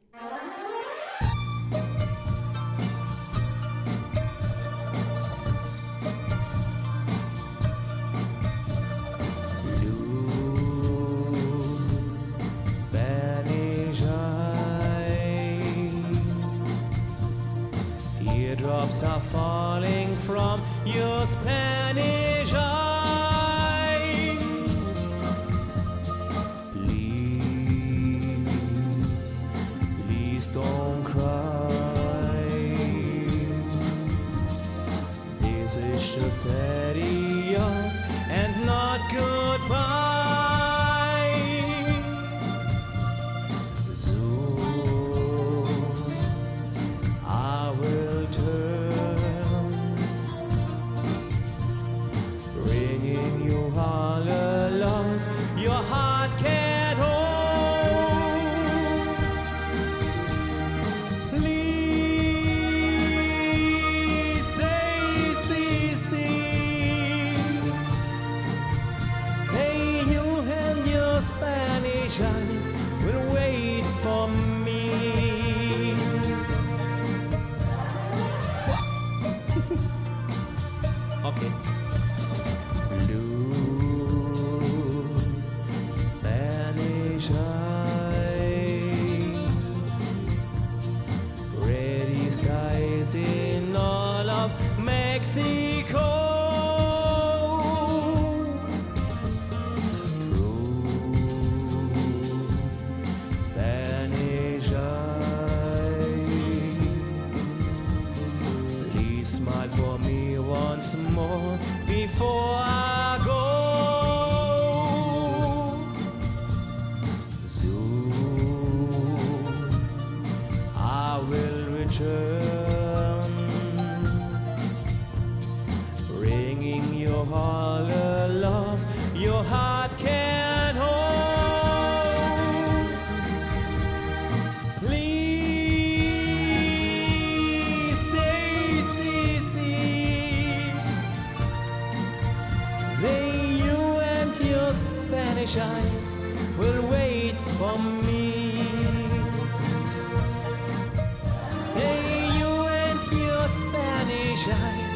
Teardrops are falling from your Spanish eyes. Please, please don't cry. This is just adios and not goodbye. Your heart can't hold. Please say, say you and your Spanish eyes will wait for me. Okay. Ready skies in all of Mexico. True Spanish eyes. Please smile for me once more before I go. Ringing your all love, your heart can't hold. Please say, say you and your Spanish eyes will wait for me. Spanish eyes